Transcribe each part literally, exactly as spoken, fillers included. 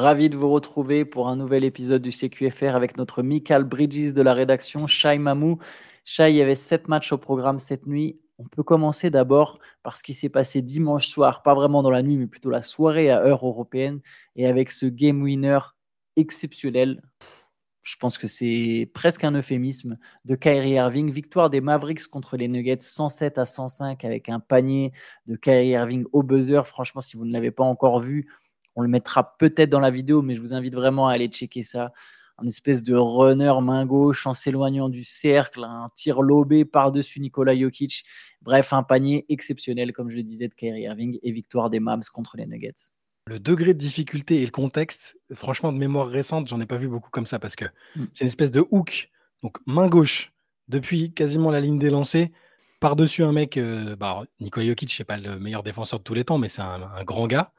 Ravi de vous retrouver pour un nouvel épisode du C Q F R avec notre Michael Bridges de la rédaction, Shai Mamou. Shai, il y avait sept matchs au programme cette nuit. On peut commencer d'abord par ce qui s'est passé dimanche soir, pas vraiment dans la nuit, mais plutôt la soirée à heure européenne, et avec ce game winner exceptionnel. Je pense que c'est presque un euphémisme de Kyrie Irving. Victoire des Mavericks contre les Nuggets cent sept à cent cinq avec un panier de Kyrie Irving au buzzer. Franchement, si vous ne l'avez pas encore vu, on le mettra peut-être dans la vidéo, mais je vous invite vraiment à aller checker ça. Un espèce de runner main gauche en s'éloignant du cercle, un tir lobé par-dessus Nikola Jokic. Bref, un panier exceptionnel, comme je le disais, de Kyrie Irving et victoire des Mavs contre les Nuggets. Le degré de difficulté et le contexte, franchement, de mémoire récente, j'en ai pas vu beaucoup comme ça parce que mm. c'est une espèce de hook. Donc, main gauche, depuis quasiment la ligne des lancers, par-dessus un mec, euh, bah, Nikola Jokic, c'est pas le meilleur défenseur de tous les temps, mais c'est un, un grand gars.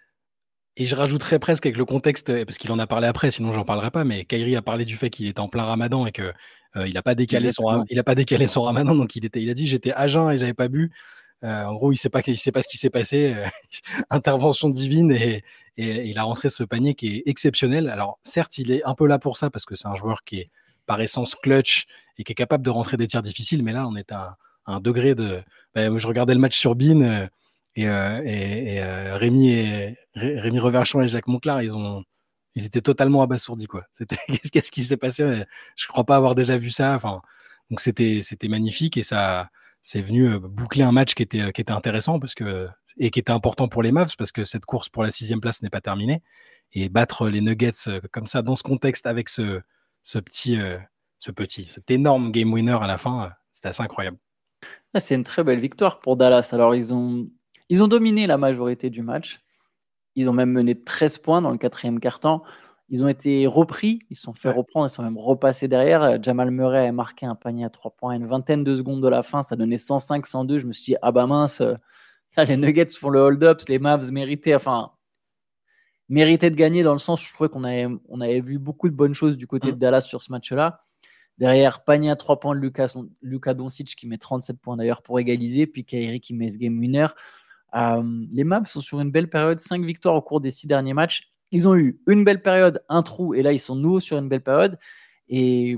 Et je rajouterais presque avec le contexte, parce qu'il en a parlé après, sinon j'en parlerai pas, mais Kyrie a parlé du fait qu'il était en plein ramadan et qu'il euh, n'a pas, décalé son, il a pas décalé son ramadan, donc il, était, il a dit j'étais à jeun et j'avais pas bu. Euh, en gros, il ne sait pas, il sait pas ce qui s'est passé. Intervention divine et, et, et il a rentré ce panier qui est exceptionnel. Alors certes, il est un peu là pour ça parce que c'est un joueur qui est par essence clutch et qui est capable de rentrer des tirs difficiles, mais là on est à, à un degré de... Bah, je regardais le match sur Bein euh, et, euh, et, et euh, Rémi, et, Rémi Reverchon et Jacques Monclar, ils, ont, ils étaient totalement abasourdis, quoi. C'était, qu'est-ce qui s'est passé? Je ne crois pas avoir déjà vu ça. Enfin, donc c'était, c'était magnifique et ça... c'est venu boucler un match qui était, qui était intéressant parce que, et qui était important pour les Mavs parce que cette course pour la sixième place n'est pas terminée. Et battre les Nuggets comme ça dans ce contexte avec ce, ce, petit, ce petit, cet énorme game winner à la fin, c'était assez incroyable. Ah, c'est une très belle victoire pour Dallas. Alors, ils ont, ils ont dominé la majorité du match. Ils ont même mené treize points dans le quatrième quart-temps. Ils ont été repris, ils se sont fait ouais. reprendre, ils sont même repassés derrière. Jamal Murray a marqué un panier à trois points à une vingtaine de secondes de la fin, ça donnait cent cinq cent deux. Je me suis dit, ah bah mince, là, les Nuggets font le hold-up, les Mavs méritaient, enfin, méritaient de gagner dans le sens où je trouvais qu'on avait, on avait vu beaucoup de bonnes choses du côté mmh. de Dallas sur ce match-là. Derrière, panier à trois points de Lucas, Luka Doncic qui met trente-sept points d'ailleurs pour égaliser, puis Kyrie qui met ce game winner. Euh, les Mavs sont sur une belle période, cinq victoires au cours des six derniers matchs. Ils ont eu une belle période, un trou, et là, ils sont nouveaux sur une belle période. Et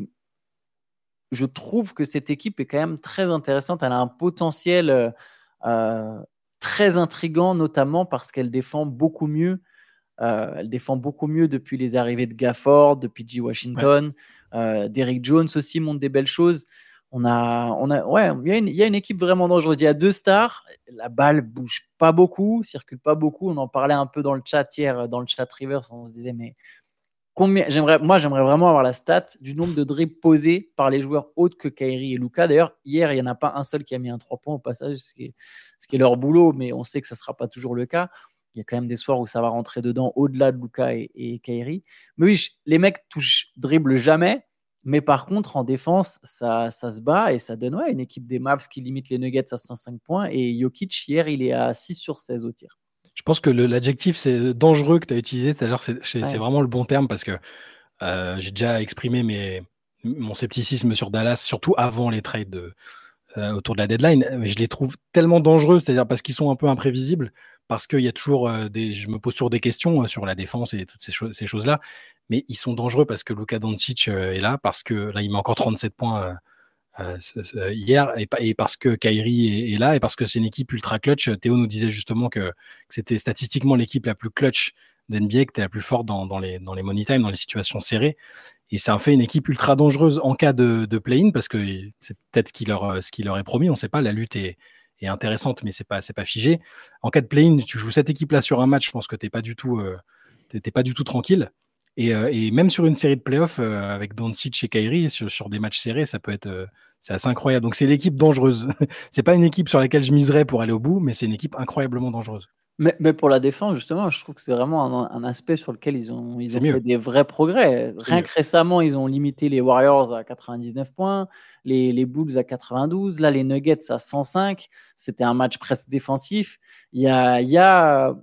je trouve que cette équipe est quand même très intéressante. Elle a un potentiel euh, très intriguant, notamment parce qu'elle défend beaucoup mieux. Euh, elle défend beaucoup mieux depuis les arrivées de Gafford, de P J Washington. Ouais. Euh, Derrick Jones aussi montre des belles choses. On a, on a, ouais, il y a une, il y a une équipe vraiment dangereuse. Il y a deux stars. La balle bouge pas beaucoup, circule pas beaucoup. On en parlait un peu dans le chat hier, dans le chat Rivers. On se disait, mais combien, j'aimerais, moi, j'aimerais vraiment avoir la stat du nombre de dribbles posés par les joueurs autres que Kyrie et Luka. D'ailleurs, hier, il n'y en a pas un seul qui a mis un trois points au passage, ce qui est, ce qui est leur boulot, mais on sait que ça ne sera pas toujours le cas. Il y a quand même des soirs où ça va rentrer dedans au-delà de Luka et, et Kyrie. Mais oui, les mecs touchent, dribblent jamais. Mais par contre, en défense, ça, ça se bat et ça donne ouais, une équipe des Mavs qui limite les Nuggets à cent cinq points. Et Jokic, hier, il est à six sur seize au tir. Je pense que le, l'adjectif c'est dangereux que tu as utilisé tout à l'heure, c'est, c'est, ouais. c'est vraiment le bon terme parce que euh, j'ai déjà exprimé mes, mon scepticisme sur Dallas, surtout avant les trades de, euh, autour de la deadline. Mais je les trouve tellement dangereux, c'est-à-dire parce qu'ils sont un peu imprévisibles, parce qu'il y a toujours euh, des, je me pose toujours des questions euh, sur la défense et toutes ces, cho- ces choses-là. Mais ils sont dangereux parce que Luka Doncic euh, est là, parce que là il met encore trente-sept points. Euh, Euh, euh, hier et, et parce que Kyrie est, est là et parce que c'est une équipe ultra clutch. Théo nous disait justement que, que c'était statistiquement l'équipe la plus clutch d'N B A, que était la plus forte dans, dans, les, dans les money time, dans les situations serrées, et ça en fait une équipe ultra dangereuse en cas de, de play-in parce que c'est peut-être ce qui leur, ce qui leur est promis, on ne sait pas, la lutte est, est intéressante mais c'est pas, c'est pas figé. En cas de play-in, tu joues cette équipe là sur un match, je pense que t'es pas du tout, euh, t'es, t'es pas du tout tranquille. Et, euh, et même sur une série de playoffs euh, avec Doncic et Kyrie, sur, sur des matchs serrés, ça peut être euh, c'est assez incroyable. Donc c'est l'équipe dangereuse. C'est pas une équipe sur laquelle je miserais pour aller au bout, mais c'est une équipe incroyablement dangereuse. Mais, mais pour la défense, justement, je trouve que c'est vraiment un, un aspect sur lequel ils ont, ils ont fait des vrais progrès. C'est Rien mieux. que récemment, ils ont limité les Warriors à quatre-vingt-dix-neuf points, les, les Bulls à quatre-vingt-douze, là les Nuggets à cent cinq. C'était un match presque défensif. Il y a, il y a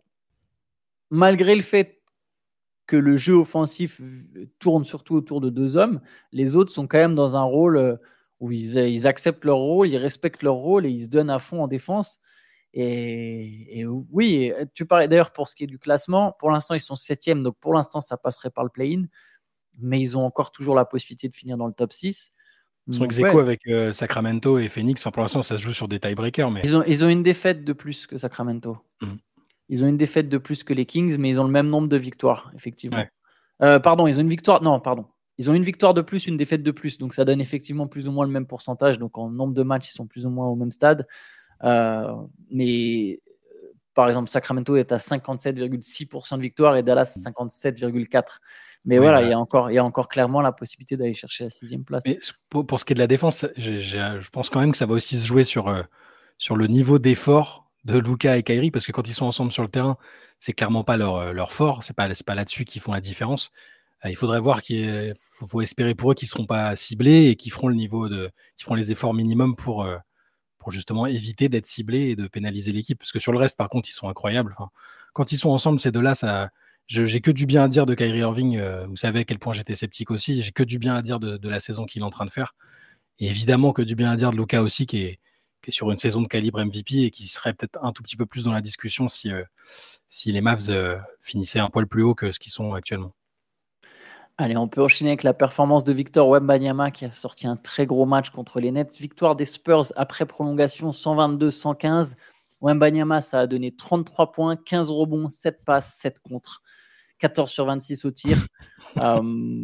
malgré le fait que le jeu offensif tourne surtout autour de deux hommes, les autres sont quand même dans un rôle où ils, ils acceptent leur rôle, ils respectent leur rôle et ils se donnent à fond en défense. Et, et oui, tu parlais d'ailleurs pour ce qui est du classement. Pour l'instant, ils sont septième, donc pour l'instant, ça passerait par le play-in. Mais ils ont encore toujours la possibilité de finir dans le top six. Ils sont ex aequo ouais. avec euh, Sacramento et Phoenix. Enfin, pour l'instant, ça se joue sur des tie-breakers. Mais... Ils, ont, ils ont une défaite de plus que Sacramento. Mm. Ils ont une défaite de plus que les Kings, mais ils ont le même nombre de victoires, effectivement. Ouais. Euh, pardon, ils ont une victoire. Non, pardon. Ils ont une victoire de plus, une défaite de plus. Donc, ça donne effectivement plus ou moins le même pourcentage. Donc, en nombre de matchs, ils sont plus ou moins au même stade. Euh, mais, par exemple, Sacramento est à cinquante-sept virgule six pour cent de victoire et Dallas à cinquante-sept virgule quatre pour cent. Mais oui, voilà, bah... il, y a encore, il y a encore clairement la possibilité d'aller chercher la sixième place. Mais pour, pour ce qui est de la défense, j'ai, j'ai, je pense quand même que ça va aussi se jouer sur, euh, sur le niveau d'effort de Luka et Kyrie, parce que quand ils sont ensemble sur le terrain, c'est clairement pas leur, leur fort. C'est pas, c'est pas là-dessus qu'ils font la différence. Euh, il faudrait voir qu'il faut, faut espérer pour eux qu'ils seront pas ciblés et qu'ils feront le niveau de, qu'ils feront les efforts minimums pour, euh, pour justement éviter d'être ciblés et de pénaliser l'équipe. Parce que sur le reste, par contre, ils sont incroyables. Enfin, quand ils sont ensemble, ces deux-là, ça. Je, j'ai que du bien à dire de Kyrie Irving. Euh, vous savez à quel point j'étais sceptique aussi. J'ai que du bien à dire de, de la saison qu'il est en train de faire. Et évidemment que du bien à dire de Luka aussi, qui est, qui est sur une saison de calibre M V P et qui serait peut-être un tout petit peu plus dans la discussion si, euh, si les Mavs euh, finissaient un poil plus haut que ce qu'ils sont actuellement. Allez, on peut enchaîner avec la performance de Victor Wembanyama qui a sorti un très gros match contre les Nets. Victoire des Spurs après prolongation cent vingt-deux à cent quinze. Wembanyama, ça a donné trente-trois points, quinze rebonds, sept passes, sept contres. quatorze sur vingt-six au tir. euh,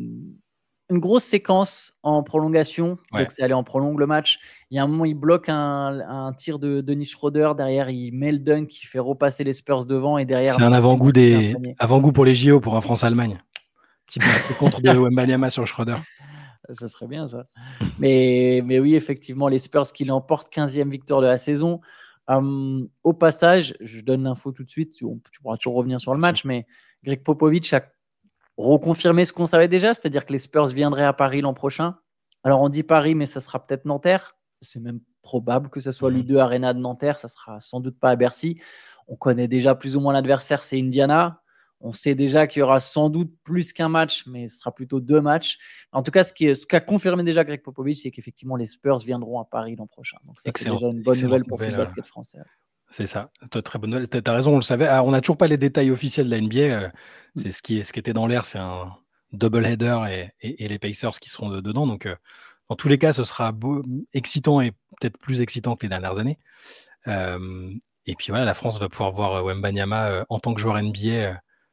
une grosse séquence en prolongation. Ouais. Donc, c'est allé en prolongue le match. Il y a un moment, il bloque un, un tir de Dennis Schroeder. Derrière, il met le dunk, il fait repasser les Spurs devant. Et derrière, c'est un avant-goût, des... avant-goût pour les J O, pour un France-Allemagne. Petit peu contre de Wembanyama sur Schroeder. Ça serait bien, ça. Mais, mais oui, effectivement, les Spurs qui l'emportent, quinzième victoire de la saison. Um, au passage, je donne l'info tout de suite. Tu, tu pourras toujours revenir sur le match, mais Greg Popovich a reconfirmé ce qu'on savait déjà, c'est-à-dire que les Spurs viendraient à Paris l'an prochain. Alors, on dit Paris, mais ça sera peut-être Nanterre. C'est même probable que ce soit mmh. l'U deux Arena de Nanterre. Ça sera sans doute pas à Bercy. On connaît déjà plus ou moins l'adversaire, c'est Indiana. On sait déjà qu'il y aura sans doute plus qu'un match, mais ce sera plutôt deux matchs. En tout cas, ce, qui est, ce qu'a confirmé déjà Greg Popovich, c'est qu'effectivement, les Spurs viendront à Paris l'an prochain. Donc ça, excellent, c'est déjà une bonne nouvelle pour nouvelle, tout le basket français. C'est ça, très bonne nouvelle. Tu as raison, on le savait. Alors, on n'a toujours pas les détails officiels de la N B A. C'est ce qui, est, ce qui était dans l'air, c'est un double-header et, et, et les Pacers qui seront de, dedans. Donc, euh, dans tous les cas, ce sera beau, excitant et peut-être plus excitant que les dernières années. Euh, et puis voilà, la France va pouvoir voir Wembanyama euh, en tant que joueur N B A euh,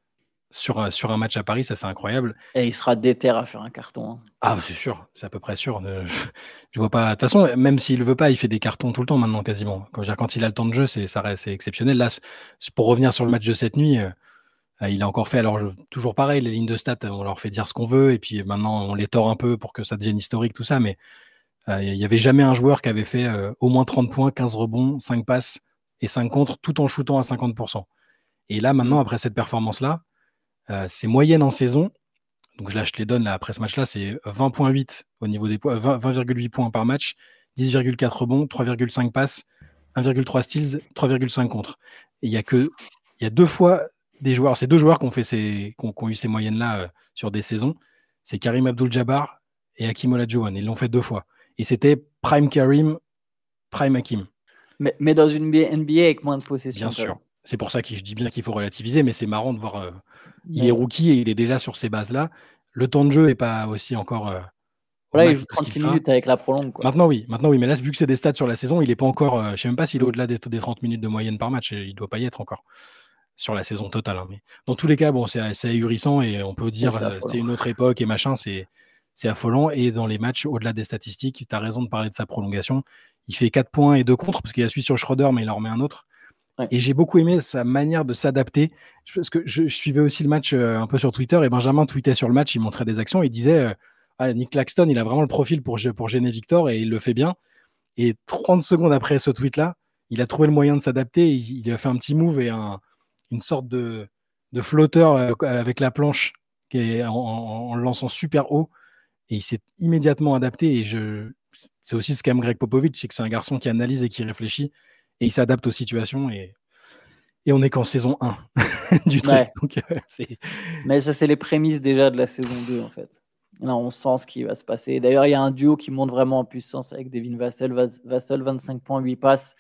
sur, sur un match à Paris, ça c'est incroyable. Et il sera déter à faire un carton. Hein. Ah, c'est sûr, c'est à peu près sûr. Je, je vois pas. De toute façon, même s'il ne veut pas, il fait des cartons tout le temps maintenant quasiment. Quand, quand il a le temps de jeu, c'est, ça reste, c'est exceptionnel. Là, pour revenir sur le match de cette nuit, euh, il a encore fait, alors je, toujours pareil, les lignes de stats, on leur fait dire ce qu'on veut, et puis maintenant on les tord un peu pour que ça devienne historique, tout ça, mais il euh, n'y avait jamais un joueur qui avait fait euh, au moins trente points, quinze rebonds, cinq passes et cinq contres, tout en shootant à cinquante pour cent. Et là, maintenant, après cette performance-là, euh, c'est moyenne en saison. Donc là, je te les donne là, après ce match-là, c'est vingt virgule huit au niveau des points, vingt virgule huit points par match, dix virgule quatre rebonds, trois virgule cinq passes, un virgule trois steals, trois virgule cinq contres. Et il y a que, il y a deux fois des joueurs, c'est deux joueurs qui ont fait ces, qui ont, qui ont eu ces moyennes-là euh, sur des saisons. C'est Karim Abdul-Jabbar et Hakeem Olajuwon. Ils l'ont fait deux fois. Et c'était prime Karim, prime Hakeem. Mais, mais dans une N B A avec moins de possession. Bien sûr. C'est pour ça que je dis bien qu'il faut relativiser, mais c'est marrant de voir. Euh, mais... Il est rookie et il est déjà sur ces bases-là. Le temps de jeu n'est pas aussi encore. Euh, voilà, il joue trente-six minutes avec la prolongue. Quoi. Maintenant, oui. Maintenant, oui. Mais là, vu que c'est des stats sur la saison, il n'est pas encore. Euh, je ne sais même pas s'il est au-delà des, des trente minutes de moyenne par match. Il ne doit pas y être encore sur la saison totale. Hein. Mais dans tous les cas, bon, c'est, c'est ahurissant et on peut dire que euh, c'est une autre époque et machin. C'est, c'est affolant. Et dans les matchs, au-delà des statistiques, tu as raison de parler de sa prolongation. Il fait quatre points et deux contres parce qu'il y a celui sur Schroeder, mais il en remet un autre. Ouais. Et j'ai beaucoup aimé sa manière de s'adapter. Parce que je, je suivais aussi le match euh, un peu sur Twitter et Benjamin tweetait sur le match, il montrait des actions, il disait euh, ah, Nick Claxton, il a vraiment le profil pour, pour gêner Victor et il le fait bien. Et trente secondes après ce tweet-là, il a trouvé le moyen de s'adapter. Il, il a fait un petit move et un, une sorte de, de flotteur euh, avec la planche qui est en, en, en le lançant super haut. Et il s'est immédiatement adapté. Et je, c'est aussi ce qu'aime Greg Popovich, c'est que c'est un garçon qui analyse et qui réfléchit. Et il s'adapte aux situations et, et on n'est qu'en saison un du truc. Ouais. Donc, euh, c'est... Mais ça, c'est les prémices déjà de la saison deux, en fait. Là, on sent ce qui va se passer. D'ailleurs, il y a un duo qui monte vraiment en puissance avec Devin Vassell. Vassell, vingt-cinq points, huit passes.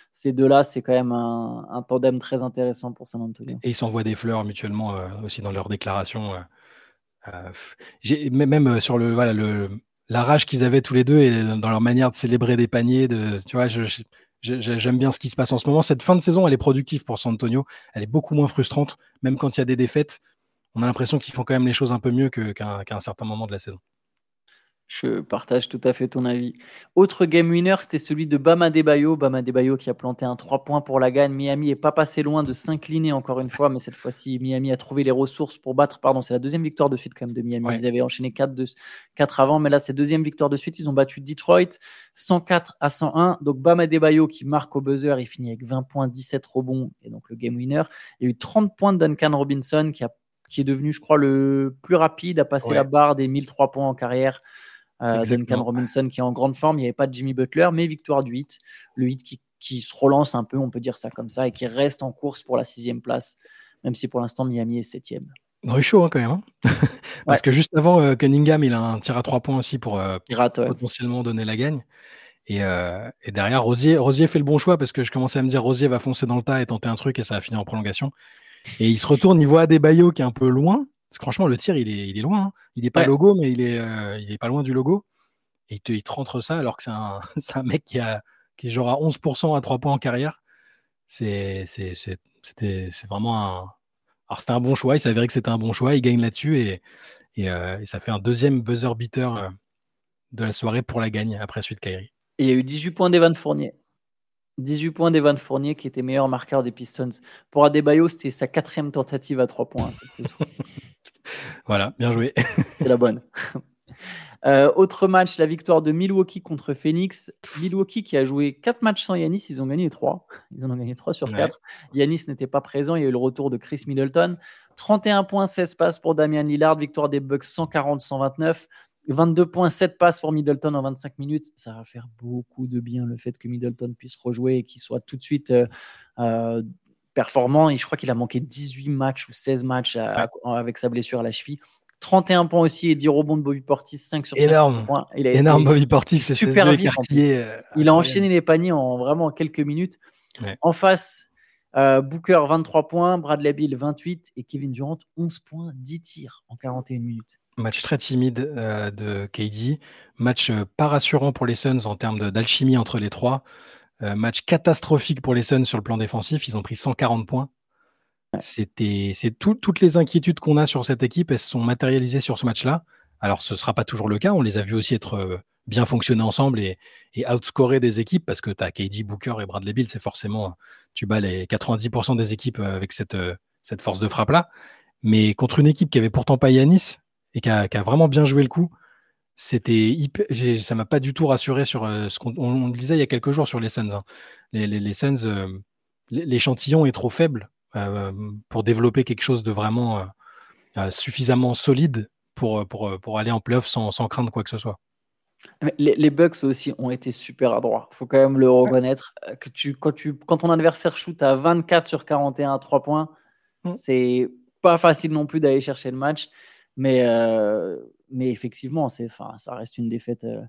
ces deux-là, c'est quand même un, un tandem très intéressant pour San Antonio. Et ils s'envoient des fleurs mutuellement euh, aussi dans leurs déclarations. Euh, euh, j'ai, même sur le, voilà, le, la rage qu'ils avaient tous les deux et dans leur manière de célébrer des paniers, de, tu vois, je, je, je, j'aime bien ce qui se passe en ce moment. Cette fin de saison, elle est productive pour San Antonio. Elle est beaucoup moins frustrante, même quand il y a des défaites. On a l'impression qu'ils font quand même les choses un peu mieux que, qu'à, qu'à un certain moment de la saison. Je partage tout à fait ton avis. Autre game winner, c'était celui de Bam Adebayo. Bam Adebayo qui a planté un trois points pour la gagne. Miami n'est pas passé loin de s'incliner encore une fois, mais cette fois-ci, Miami a trouvé les ressources pour battre. Pardon, c'est la deuxième victoire de suite quand même de Miami. Ouais. Ils avaient enchaîné quatre avant, mais là, c'est deuxième victoire de suite. Ils ont battu Detroit cent quatre à cent un. Donc Bam Adebayo qui marque au buzzer, il finit avec vingt points, dix-sept rebonds, et donc le game winner. Il y a eu trente points de Duncan Robinson qui, a, qui est devenu, je crois, le plus rapide à passer ouais. la barre des mille trois points en carrière. Euh, Duncan Robinson qui est en grande forme, il n'y avait pas de Jimmy Butler, mais victoire du Heat, le Heat qui, qui se relance un peu, on peut dire ça comme ça, et qui reste en course pour la sixième place, même si pour l'instant Miami est septième. Ils ont eu chaud hein, quand même, hein parce ouais. que juste avant, euh, Cunningham il a un tir à trois points aussi pour euh, Pirate, ouais. potentiellement donner la gagne. Et, euh, et derrière, Rosier, Rosier fait le bon choix parce que je commençais à me dire Rosier va foncer dans le tas et tenter un truc et ça va finir en prolongation. Et il se retourne, il voit Adebayo qui est un peu loin. Parce que franchement, le tir, il est, il est loin. Hein. Il n'est pas ouais. logo, mais il est, euh, il est pas loin du logo. Et il te, il te rentre ça alors que c'est un, c'est un mec qui, a, qui est genre à onze pour cent à trois points en carrière. C'est, c'est, c'est, c'était, c'est vraiment un. Alors, c'était un bon choix. Il s'avérait que c'était un bon choix. Il gagne là-dessus et, et, euh, et ça fait un deuxième buzzer beater de la soirée pour la gagne après suite Kyrie. Et il y a eu dix-huit points d'Evan Fournier. dix-huit points d'Evan Fournier qui était meilleur marqueur des Pistons. Pour Adebayo, c'était sa quatrième tentative à trois points cette saison. Voilà, bien joué. C'est la bonne. Euh, autre match, la victoire de Milwaukee contre Phoenix. Milwaukee qui a joué quatre matchs sans Giannis, ils ont gagné trois. Ils en ont gagné trois sur quatre. Ouais. Giannis n'était pas présent, il y a eu le retour de Chris Middleton. trente et un points, seize passes pour Damian Lillard, victoire des Bucks cent quarante à cent vingt-neuf. vingt-deux points, sept passes pour Middleton en vingt-cinq minutes. Ça va faire beaucoup de bien le fait que Middleton puisse rejouer et qu'il soit tout de suite euh, euh, performant. Et je crois qu'il a manqué dix-huit matchs ou seize matchs à, ouais. à, avec sa blessure à la cheville. trente et un points aussi et dix rebonds de Bobby Portis, cinq sur cinq énorme points. Il a énorme été Bobby Portis, c'est super vite. Euh, il a enchaîné les paniers en vraiment quelques minutes. Ouais. En face, euh, Booker vingt-trois points, Bradley Beal vingt-huit et Kevin Durant onze points, dix tirs en quarante et une minutes. Match très timide euh, de K D, match euh, pas rassurant pour les Suns en termes de, d'alchimie entre les trois, euh, match catastrophique pour les Suns sur le plan défensif, ils ont pris cent quarante points. Ouais. C'était, c'est tout, toutes les inquiétudes qu'on a sur cette équipe, elles se sont matérialisées sur ce match-là. Alors ce ne sera pas toujours le cas, on les a vus aussi être euh, bien fonctionner ensemble et, et outscorer des équipes parce que tu as K D, Booker et Bradley Beal, c'est forcément, tu bats les quatre-vingt-dix pour cent des équipes avec cette, euh, cette force de frappe-là. Mais contre une équipe qui avait pourtant pas Giannis, et qui a, qui a vraiment bien joué le coup. C'était hyper, j'ai, ça m'a pas du tout rassuré sur euh, ce qu'on on, on disait il y a quelques jours sur les Suns. Hein. Les, les, les Suns, euh, l'échantillon est trop faible euh, pour développer quelque chose de vraiment euh, euh, suffisamment solide pour, pour, pour aller en playoff sans, sans craindre quoi que ce soit. Les, les Bucks aussi ont été super adroits. Il faut quand même le reconnaître. Ouais. Que tu, quand, tu, quand ton adversaire shoot à vingt-quatre sur quarante et un à trois points, mmh. c'est pas facile non plus d'aller chercher le match. Mais, euh, mais effectivement, c'est, ça reste une défaite euh,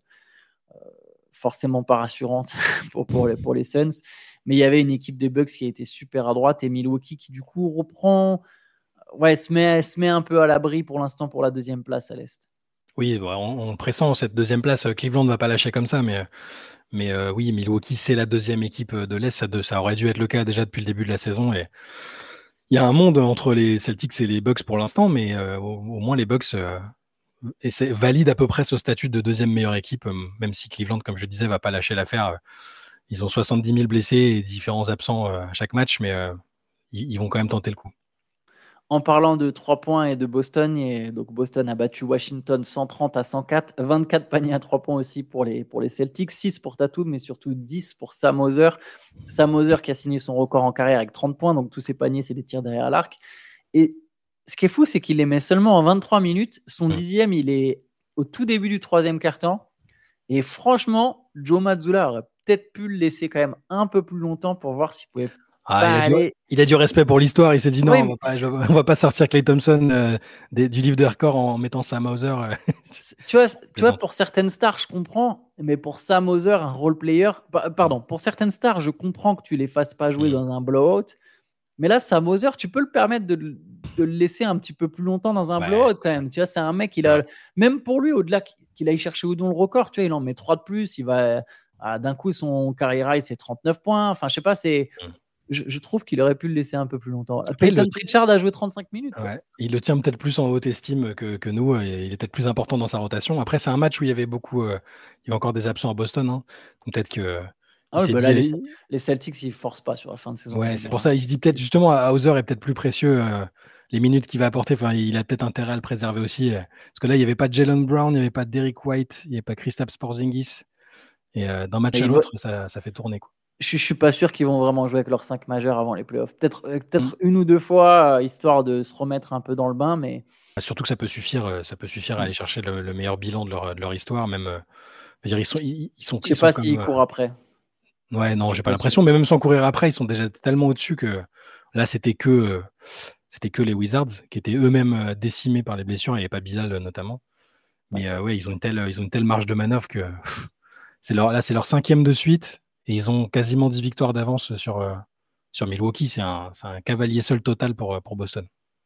forcément pas rassurante pour, pour, les, pour les Suns. Mais il y avait une équipe des Bucks qui a été super à droite et Milwaukee qui, du coup, reprend, ouais, se met, se met un peu à l'abri pour l'instant pour la deuxième place à l'Est. Oui, on, on pressent cette deuxième place. Cleveland ne va pas lâcher comme ça, mais, mais euh, oui, Milwaukee, c'est la deuxième équipe de l'Est. Ça, de, ça aurait dû être le cas déjà depuis le début de la saison. Et il y a un monde entre les Celtics et les Bucks pour l'instant, mais euh, au, au moins les Bucks euh, et c'est, valident à peu près ce statut de deuxième meilleure équipe, euh, même si Cleveland, comme je disais, va pas lâcher l'affaire. Euh, ils ont soixante-dix mille blessés et différents absents euh, à chaque match, mais euh, ils, ils vont quand même tenter le coup. En parlant de trois points et de Boston, et donc Boston a battu Washington cent trente à cent quatre, vingt-quatre paniers à trois points aussi pour les, pour les Celtics, six pour Tatum, mais surtout dix pour Sam Hauser. Sam Hauser qui a signé son record en carrière avec trente points, donc tous ses paniers, c'est des tirs derrière l'arc. Et ce qui est fou, c'est qu'il les met seulement en vingt-trois minutes. Son mmh. dixième, il est au tout début du troisième quart-temps. Et franchement, Joe Mazzulla aurait peut-être pu le laisser quand même un peu plus longtemps pour voir s'il pouvait Ah, il, a Bah, du, les... il a du respect pour l'histoire. Il s'est dit non, oui, on va pas, je vais- on va pas sortir Klay Thompson euh, des- du livre de record en mettant Sam Hauser. euh. tu vois, tu vois, Plaisante. pour certaines stars, je comprends, mais pour Sam Hauser, un role player, pa- pardon, pour certaines stars, je comprends que tu les fasses pas jouer Mhm. dans un blowout. Mais là, Sam Hauser, tu peux le permettre de, le- de le laisser un petit peu plus longtemps dans un Ouais, blowout quand même. Tu vois, c'est un mec, il c'est a, vrai. même pour lui, au-delà qu'il aille chercher Udon le record, tu vois, il en met trois de plus. Il va, ah, d'un coup, son career high, c'est trente-neuf points. Enfin, je sais pas, c'est, Mhm. je, je trouve qu'il aurait pu le laisser un peu plus longtemps. Après, il le, Peyton Pritchard a joué trente-cinq minutes, quoi. ouais, il le tient peut-être plus en haute estime que, que nous. Et il est peut-être plus important dans sa rotation. Après, c'est un match où il y avait beaucoup. euh, il y a encore des absents à Boston. Hein. Donc peut-être que euh, il Ah oui, s'est bah là, les, dit. les Celtics, ils forcent pas sur la fin de saison Ouais, c'est pour régulière. ça. Il se dit peut-être justement, Hauser est peut-être plus précieux. euh, les minutes qu'il va apporter, enfin, il a peut-être intérêt à le préserver aussi. euh, parce que là, il n'y avait pas de Jalen Brown, il n'y avait pas de Derrick White, il n'y avait pas Kristaps Porzingis. Et euh, d'un match Mais à ils veulent- l'autre, ça, ça fait tourner, quoi. je, je suis pas sûr qu'ils vont vraiment jouer avec leurs cinq majeurs avant les playoffs. Peut-être, euh, Mm. peut-être une ou deux fois, euh, histoire de se remettre un peu dans le bain, mais Ah, surtout que ça peut suffire, euh, ça peut suffire à aller chercher le, le meilleur bilan de leur, de leur histoire. Même, euh, je veux dire, ils sont, ils, ils sont, je ils sais sont pas comme. s'ils euh, courent après. Ouais, non, Je suis j'ai pas pas sûr. l'impression. Mais même sans courir après, ils sont déjà tellement au-dessus que là, c'était que, euh, c'était que les Wizards qui étaient eux-mêmes euh, décimés par les blessures. Il n'y avait pas Bilal euh, notamment. Ouais. Mais euh, ouais, ils ont une telle, ils ont une telle marge de manœuvre que pff, c'est leur, là, c'est leur cinquième de suite et ils ont quasiment dix victoires d'avance sur, euh, sur Milwaukee. C'est un, c'est un cavalier seul total pour, euh, pour Boston.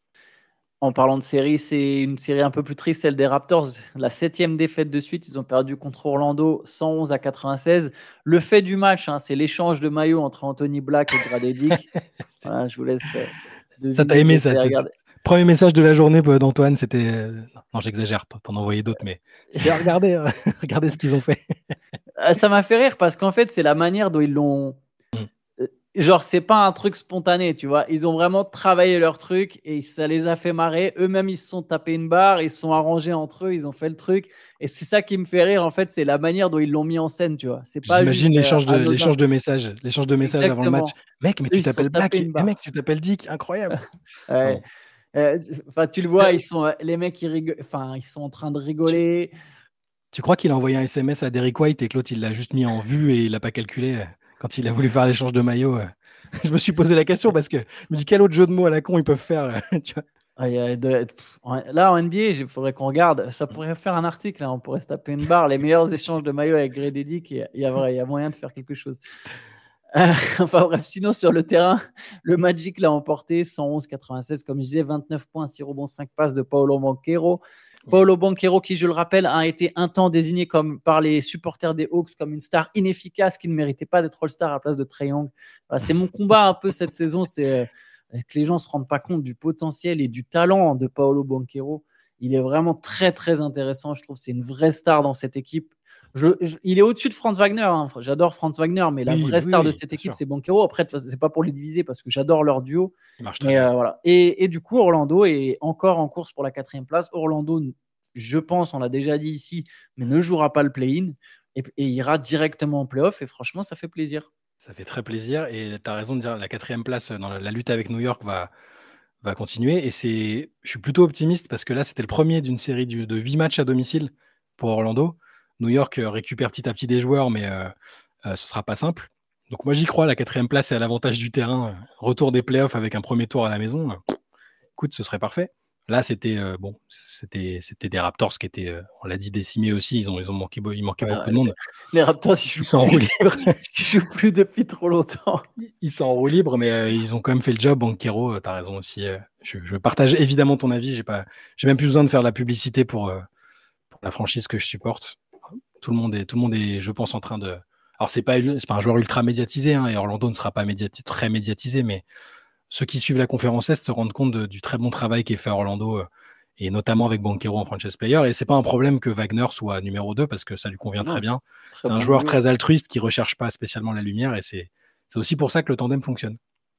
En parlant de série, c'est une série un peu plus triste, celle des Raptors. La septième défaite de suite, ils ont perdu contre Orlando cent onze à quatre-vingt-seize. Le fait du match, hein, c'est l'échange de maillots entre Anthony Black et Grady Dick. Voilà, je vous laisse euh, Ça t'a deviner. aimé, Vous ça? allez C'est- c'est- regarder. Premier message de la journée euh, d'Antoine, c'était. euh, Non, non, j'exagère, t'en t'en as envoyé d'autres, mais c'était ah, regardez, euh, regardez ce qu'ils ont fait. Euh, Ça m'a fait rire parce qu'en fait, c'est la manière dont ils l'ont. Mm. euh, Genre, c'est pas un truc spontané, tu vois. Ils ont vraiment travaillé leur truc et ça les a fait marrer. Eux-mêmes, ils se sont tapés une barre, ils se sont arrangés entre eux, ils ont fait le truc. Et c'est ça qui me fait rire, en fait, c'est la manière dont ils l'ont mis en scène, tu vois. C'est pas juste J'imagine euh, l'échange de, anodin. l'échange de messages, l'échange de messages avant le match. Exactement. Mec, mais Eux, tu ils se sont t'appelles tapés Black, une et mec, barre. tu t'appelles Dick, incroyable. Ouais. Pardon. Euh, Enfin, tu le vois, ils sont, euh, les mecs, ils, rigolent, enfin, ils sont en train de Tu, rigoler. tu crois qu'il a envoyé un S M S à Derrick White et que l'autre il l'a juste mis en vue et il l'a pas calculé euh, quand il a voulu faire l'échange de maillot euh. Je me suis posé la question parce que je me dis quel autre jeu de mots à la con ils peuvent faire. euh, tu vois. Ah, il y a de- pff, en- Là, en N B A, il faudrait qu'on regarde. Ça pourrait faire un article, hein. On pourrait se taper une barre. Les meilleurs échanges de maillots avec Grady Dick. Il y a, il y a vrai- il y a moyen de faire quelque chose. Euh, enfin bref, sinon sur le terrain, le Magic l'a emporté cent onze à quatre-vingt-seize, comme je disais, vingt-neuf points, six rebonds, cinq passes de Paolo Banchero. Paolo Banchero, qui, je le rappelle, a été un temps désigné comme, par les supporters des Hawks comme une star inefficace qui ne méritait pas d'être All-Star à la place de Trae Young. Voilà, c'est mon combat un peu cette saison, c'est euh, que les gens ne se rendent pas compte du potentiel et du talent de Paolo Banchero. Il est vraiment très, très intéressant. Je trouve que c'est une vraie star dans cette équipe. Je, je, il est au-dessus de Franz Wagner. Hein. J'adore Franz Wagner, mais la Oui, vraie oui, star de oui, cette bien équipe, sûr. c'est Banchero. Après, c'est pas pour les diviser parce que j'adore leur duo. Il marche très Mais bien. euh, voilà. Et, et du coup, Orlando est encore en course pour la quatrième place. Orlando, je pense, on l'a déjà dit ici, mais ne jouera pas le play-in et, et ira directement en play-off. Et franchement, ça fait plaisir. Ça fait très plaisir et tu as raison de dire la quatrième place dans la, la lutte avec New York va, va continuer. Et c'est, je suis plutôt optimiste parce que là, c'était le premier d'une série du- de huit matchs à domicile pour Orlando. New York euh, récupère petit à petit des joueurs, mais euh, euh, ce sera pas simple. Donc moi, j'y crois. La quatrième place est à l'avantage du terrain. Retour des playoffs avec un premier tour à la maison. Euh, écoute, ce serait parfait. Là, c'était euh, bon, c'était c'était des Raptors qui étaient, euh, on l'a dit, décimés aussi. Ils ont ils ont manqué, il manquait Ouais, beaucoup de monde. les Raptors, ils Ils jouent sont en roue libre. ils jouent plus depuis trop longtemps. Ils sont en roue libre, mais euh, ils ont quand même fait le job. Banchero, euh, t'as raison aussi. euh, je, je partage évidemment ton avis. J'ai pas, j'ai même plus besoin de faire de la publicité pour, euh, pour la franchise que je supporte. Tout le monde est, tout le monde est, je pense, en train de. Alors c'est pas, c'est pas un joueur ultra médiatisé, hein, et Orlando ne sera pas médiati- très médiatisé, mais ceux qui suivent la conférence Est se rendent compte de- du très bon travail qui est fait à Orlando, euh, et notamment avec Banchero en franchise player. Et c'est pas un problème que Wagner soit numéro deux parce que ça lui convient Non, très bien. très C'est un bon joueur duo. très altruiste qui recherche pas spécialement la lumière, et c'est, c'est aussi pour ça que le tandem fonctionne.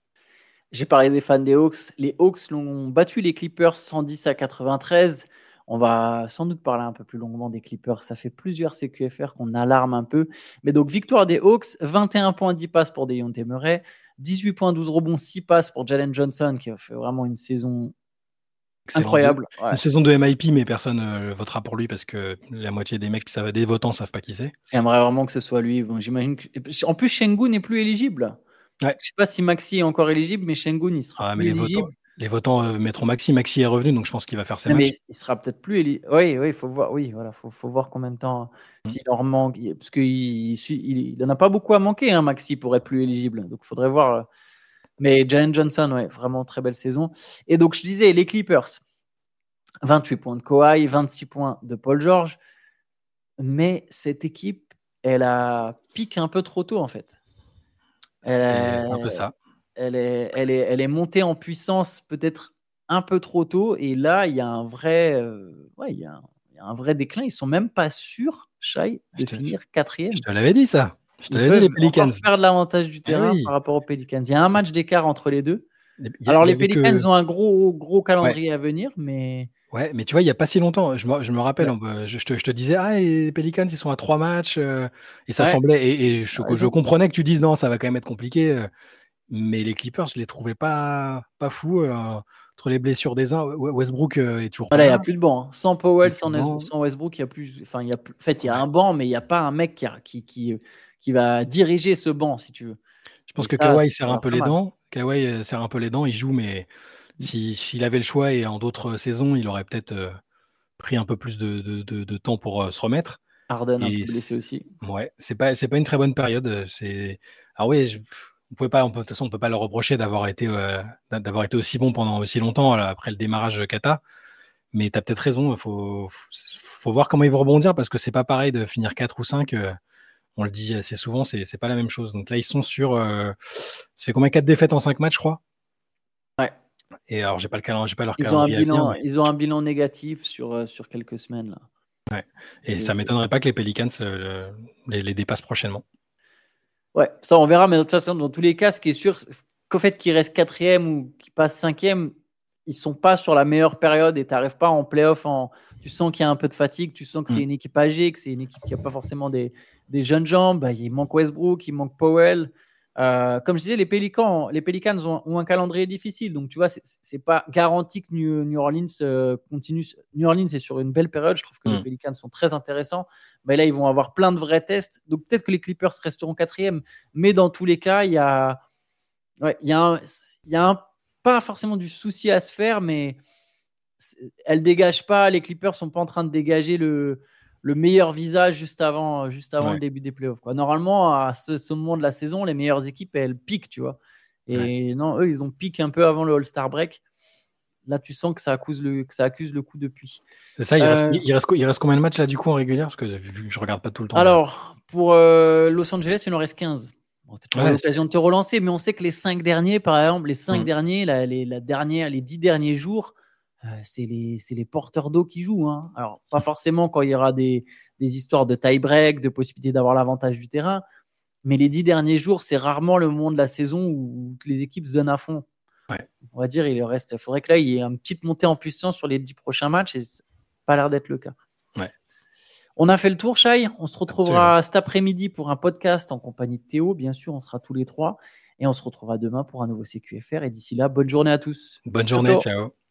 J'ai parlé des fans des Hawks. Les Hawks l'ont battu les Clippers cent dix à quatre-vingt-treize. On va sans doute parler un peu plus longuement des Clippers. Ça fait plusieurs C Q F R qu'on alarme un peu. Mais donc, victoire des Hawks, vingt et un points, dix passes pour Dejounte Murray, dix-huit points, douze rebonds, six passes pour Jalen Johnson, qui a fait vraiment une saison Excellent. incroyable. Ouais. Une saison de M I P, mais personne ne votera pour lui parce que la moitié des mecs, qui savent, des votants, savent pas qui c'est. J'aimerais vraiment que ce soit lui. Bon, j'imagine que... En plus, Şengün n'est plus éligible. Ouais. Je ne sais pas si Maxi est encore éligible, mais Şengün, il sera ah, plus mais les éligible. Votants, les votants euh, mettront Maxi. Maxi est revenu, donc je pense qu'il va faire ses non, matchs. Mais il sera peut-être plus éligible. Oui, oui, il faut voir. Oui, voilà, faut, faut voir combien de temps. Mm. S'il leur manque, parce qu'il il, il en a pas beaucoup à manquer, hein, Maxi, pour être plus éligible. Donc, il faudrait voir. Mais Jalen Johnson, ouais, vraiment très belle saison. Et donc, je disais, les Clippers, vingt-huit points de Kawhi, vingt-six points de Paul George. Mais cette équipe, elle a piqué un peu trop tôt, en fait. Elle C'est est, un peu ça. Elle est, elle, est, elle est montée en puissance peut-être un peu trop tôt. Et là, il y a un vrai, euh, ouais, il y a un, il y a un vrai déclin. Ils ne sont même pas sûrs, Shai, de te, finir quatrième. Je te l'avais dit, ça. Je te Ils l'avais dit, les peuvent Pelicans. encore perdre l'avantage du terrain eh oui. par rapport aux Pelicans. Il y a un match d'écart entre les deux. Y a, Alors, y les Pelicans que... ont un gros, gros calendrier ouais. à venir, mais... Ouais, mais tu vois, il n'y a pas si longtemps, je me, je me rappelle, ouais. je, je, te, je te disais, ah, les Pelicans, ils sont à trois matchs, euh, et ça ouais. semblait, et, et je, je comprenais que tu dises, non, ça va quand même être compliqué, euh, mais les Clippers, je les trouvais pas, pas fous, euh, entre les blessures des uns, Westbrook euh, est toujours voilà, pas là. Il là. n'y a plus de banc. Hein. Sans Powell, sans, banc. sans Westbrook, il y a plus... Enfin, il y a plus... En fait, il y a ouais. un banc, mais il n'y a pas un mec qui, a, qui, qui, qui va diriger ce banc, si tu veux. Je pense et que ça, Kawhi serre un peu les mal. dents, Kawhi serre un peu les dents, il joue, mais s'il si, avait le choix et en d'autres saisons, il aurait peut-être... Euh, pris un peu plus de, de, de, de temps pour euh, se remettre. Harden un peu blessé aussi. Ouais, c'est pas c'est pas une très bonne période. C'est alors oui, je, on pouvait pas, on peut, de toute façon, on peut pas leur reprocher d'avoir été euh, d'avoir été aussi bon pendant aussi longtemps là, après le démarrage kata. Mais tu as peut-être raison. Il faut, faut faut voir comment ils vont rebondir parce que c'est pas pareil de finir quatre ou cinq. Euh, on le dit assez souvent, c'est c'est pas la même chose. Donc là, ils sont sur. Euh, ça fait combien quatre défaites en cinq matchs, je crois. Ouais. Et alors, j'ai pas le calendrier, j'ai pas leur ils ont un calendrier bilan, à venir, mais... Ils ont un bilan négatif sur, euh, sur quelques semaines. Là. Ouais. Et c'est, ça ne m'étonnerait pas que les Pelicans euh, les, les dépassent prochainement. Ouais, ça on verra, mais de toute façon, dans tous les cas, ce qui est sûr, qu'au fait qu'ils restent quatrième ou qu'ils passent cinquième, ils ne sont pas sur la meilleure période et tu n'arrives pas en playoff. En... Tu sens qu'il y a un peu de fatigue, tu sens que c'est mmh. une équipe âgée, que c'est une équipe qui n'a pas forcément des, des jeunes jambes. Bah, il manque Westbrook, il manque Powell. Euh, comme je disais, les Pelicans, les Pelicans ont, ont un calendrier difficile, donc tu vois, c'est, c'est pas garanti que New, New Orleans euh, continue. New Orleans est sur une belle période. Je trouve que mmh. les Pelicans sont très intéressants. Mais là, ils vont avoir plein de vrais tests. Donc peut-être que les Clippers resteront quatrième, mais dans tous les cas, il y a, ouais, il y a, un, il y a un, pas forcément du souci à se faire, mais elles dégagent pas. Les Clippers sont pas en train de dégager le le meilleur visage juste avant, juste avant ouais. le début des playoffs. Quoi. Normalement, à ce, ce moment de la saison, les meilleures équipes, elles piquent, tu vois. Et ouais. non, eux, ils ont piqué un peu avant le All-Star break. Là, tu sens que ça accuse le, que ça accuse le coup depuis. C'est ça, il, euh, reste, il, reste, il reste combien de matchs là, du coup, en régulière? Parce que je regarde pas tout le temps. Alors, là. pour euh, Los Angeles, il en reste quinze. Bon, tu as ouais, l'occasion c'est... de te relancer, mais on sait que les cinq derniers, par exemple, les cinq mmh. derniers, la, les, la dernière, les dix derniers jours, euh, c'est, les, c'est les porteurs d'eau qui jouent. Hein. Alors, pas forcément quand il y aura des, des histoires de tie-break, de possibilité d'avoir l'avantage du terrain, mais les dix derniers jours, c'est rarement le moment de la saison où les équipes se donnent à fond. Ouais. On va dire, il reste, il faudrait que là, il y ait une petite montée en puissance sur les dix prochains matchs, et ça n'a pas l'air d'être le cas. Ouais. On a fait le tour, Shai. On se retrouvera cet après-midi pour un podcast en compagnie de Théo. Bien sûr, on sera tous les trois. Et on se retrouvera demain pour un nouveau C Q F R. Et d'ici là, bonne journée à tous. Bonne journée, ciao. ciao.